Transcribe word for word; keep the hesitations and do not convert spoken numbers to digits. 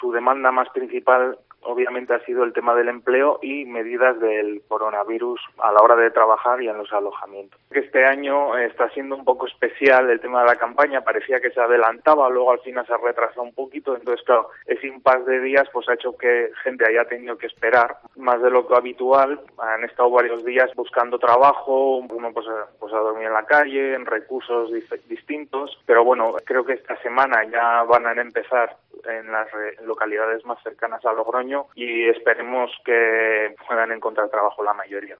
Su demanda más principal obviamente ha sido el tema del empleo y medidas del coronavirus a la hora de trabajar y en los alojamientos. Este año está siendo un poco especial el tema de la campaña, parecía que se adelantaba, luego al final se ha retrasado un poquito, entonces claro, ese impasse de días pues ha hecho que gente haya tenido que esperar más de lo que habitual. Han estado varios días buscando trabajo, uno pues, pues a dormir en la calle, en recursos dif- distintos, pero bueno, creo que esta semana ya van a empezar en las localidades más cercanas a Logroño y esperemos que puedan encontrar trabajo la mayoría.